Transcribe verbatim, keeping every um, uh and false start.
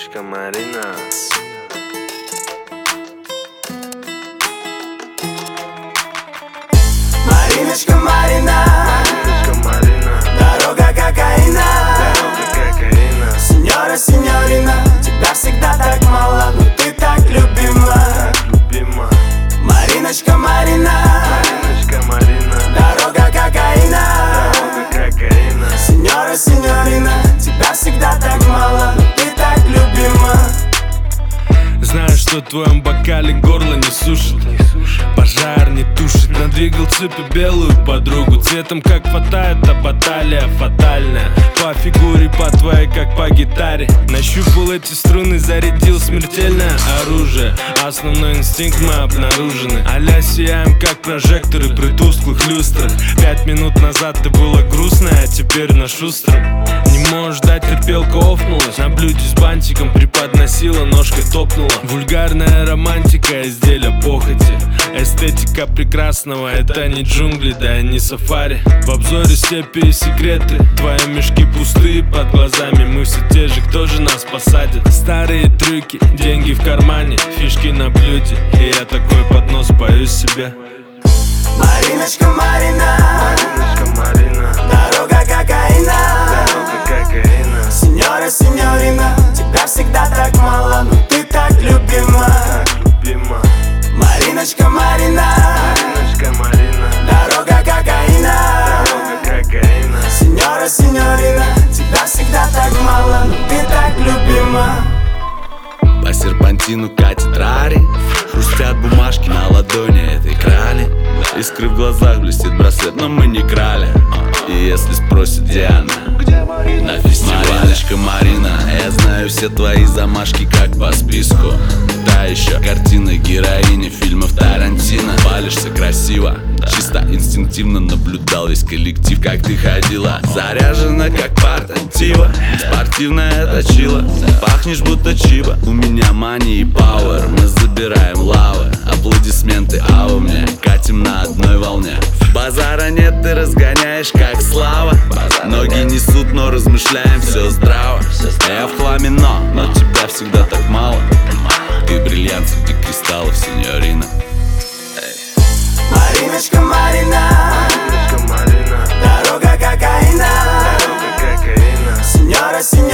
Мариночка Марина. Мариночка Марина, Мариночка Марина. дорога кокаина, Дорога кокаина. сеньора, сеньорина, тебя всегда так мало, но ты так любима. Так любима. Мариночка Марина, Мариночка Марина. дорога кокаина, Дорога кокаина. сеньора, сеньорина, тебя всегда так мало, но ты так любима. Знаю, что в твоем бокале горло не сушит, пожар не тушит. Надвигал цепи белую подругу, цветом как фата, это баталия фатальная. По фигуре, по твоей, как по гитаре. Нащупал эти струны, зарядил смертельное оружие. Основной инстинкт мы обнаружены. А-ля сияем, как прожекторы при тусклых люстрах. Пять минут назад ты была грустная, а теперь на шустром. Не можешь дать, терпелка офнулась. На блюде с бантиком преподносила, ножкой топнула. Вульгарная романтика, изделия похоти. Эстетика прекрасного, это не джунгли, да и не сафари. В обзоре степи и секреты, твои мешки пустые под глазами. Мы все те же, кто же нас посадит? Старые трюки, деньги в кармане, фишки на блюде. И я такой поднос пою себе. Мариночка Марина, Мариночка Марина. дорога кокаина, Дорога кокаина. сеньора, сеньорина, тебя всегда так мало, но ты так любима. Так любима. Мариночка Марина, Мариночка Марина. дорога кокаина, Дорога кокаина. сеньора, сеньорина, тебя всегда так мало, но ты так любима. По серпантину катит рари, хрустят бумажки на ладони этой крали. Искры в глазах, блестит браслет, но мы не крали. И если спросит, где она, на фестивале. Мариночка Марина, я знаю все твои замашки, как по списку. Та еще картина героини фильмов Тарантино. Палишься красиво, чисто инстинктивно наблюдал весь коллектив, как ты ходила. Заряжена, как партатива, спортивная это чила. Пахнешь будто чиба, у меня мани и пауэр. Мы забираем лавы, аплодисменты, а у меня катим на одной волне. Базара нет, ты разгоняешь, как слава. Ноги несут, но размышляем, все здраво. Я в хламе, но, но тебя всегда так мало. Ты бриллиант среди кристаллов, сеньорина. Мариночка Марина, Мариночка Марина. дорога кокаина, Дорога кокаина. сеньора, сеньорина,